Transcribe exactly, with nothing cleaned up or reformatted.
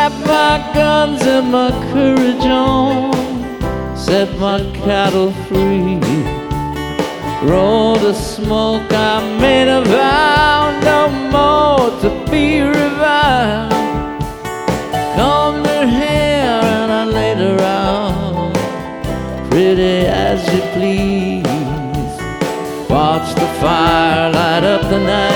strapped my guns and my courage on, set my cattle free. Roll the smoke, I made a vow no more to be reviled. Combed her hair and I laid her out, pretty as you please. Watch the fire light up the night.